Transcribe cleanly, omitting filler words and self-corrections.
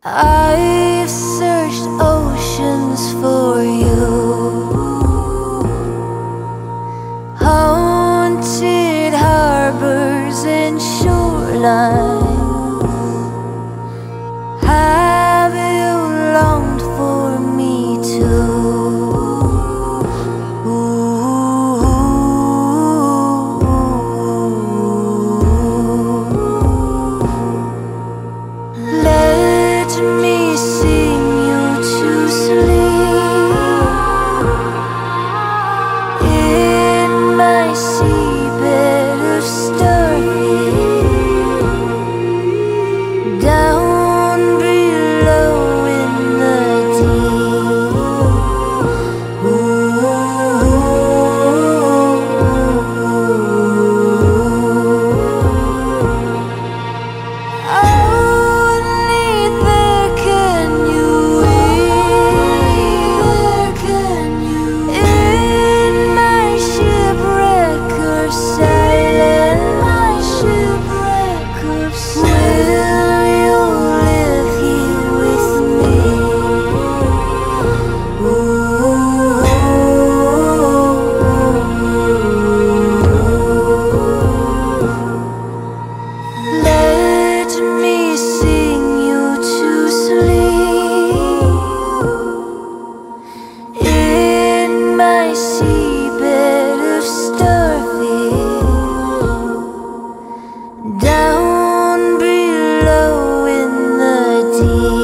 I've searched oceans for you, haunted harbors and shorelines. Have you longed for me too? Let me sing you to sleep in my seabed of starfield, down below in the deep. Seabed of starfield, down below in the deep.